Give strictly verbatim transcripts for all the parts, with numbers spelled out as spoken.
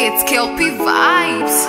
It's Kelpie Vibes.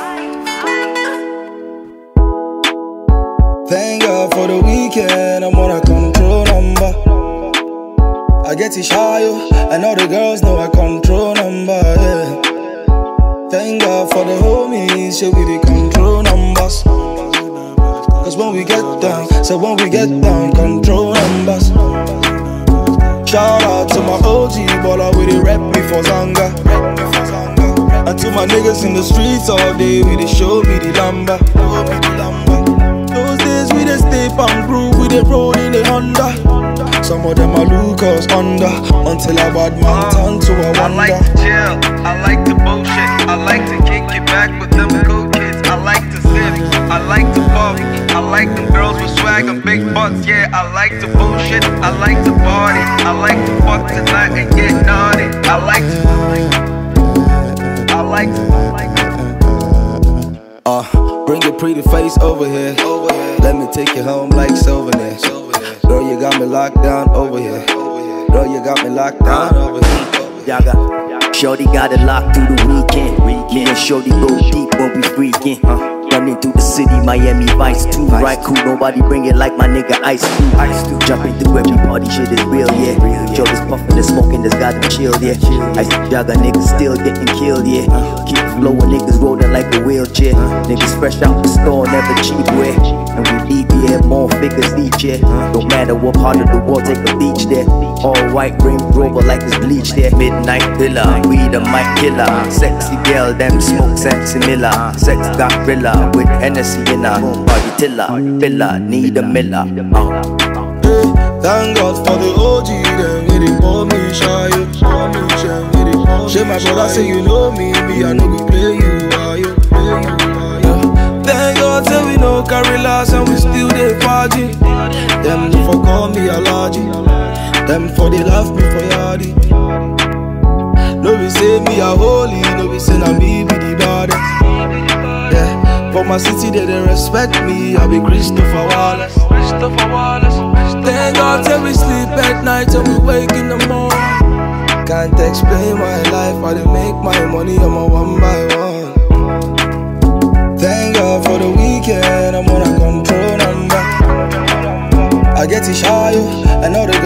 Thank God for the weekend, I'm on a control number. I get it shy, and all the girls know I control number, yeah. Thank God for the homies, show me the control numbers. Cause when we get down, so when we get down, control numbers. Shout out to my O G baller with the rep me for Zanga. And to my niggas in the streets all day, we they show me the lumber. Those days we they stay and groove, we they roll in the Honda. Some of them are Lucas under, until I bad man turn to a wonder. I like to chill, I like to bullshit, I like to kick it back with them cool kids. I like to sip, I like to puff, I like them girls with swag and big butts. Yeah, I like to bullshit, I like to party, I like to fuck tonight and get naughty. I like to, I like to, I like to. Uh, bring your pretty face over here. Over here. Let me take you home like souvenir. Girl, you got me locked down over here. Girl, you got me locked down over here. Yaga, Shorty got it locked through the weekend. Me and Shorty go deep when we freaking. Uh, running through the city, Miami Vice too. Right, cool, nobody bring it like my nigga Ice Cube. Ice Cube jumping through every party, shit is real, yeah. Shorty's puffing and smoking, that's got them chill, yeah. Ice Yaga niggas still getting killed, yeah. Keep flowing, niggas rolling like a wheelchair. Niggas fresh out the store, never cheap, wear. And we leave here, more figures each year. No matter what part of the world, take a beach there. All white ring rover like it's bleached there. Midnight villa, we the mic killer. Sexy girl, them smoke sexy Miller. Sex got gorilla with Hennessy in her. Party tiller, villa, need a Miller. Uh. Hey, thank God for the O G, them with the call me shy. Call me shy, with the call me shy. My brother say you know me, me I know we play you, are you? Play you, are you? Thank God say we no carry last and we still dey party. Them for call me allergy, them for they love me for yardy. No we say me a holy, no we say na me be the baddest. Yeah, for my city they they respect me, I be Christopher Wallace. Christopher Wallace. Thank God say we sleep at night and we wake in the morning. Can't explain my life, I dey make my money, I'm a one by one. Thank God for the weekend, I'm on a control number. I get it shy, and all the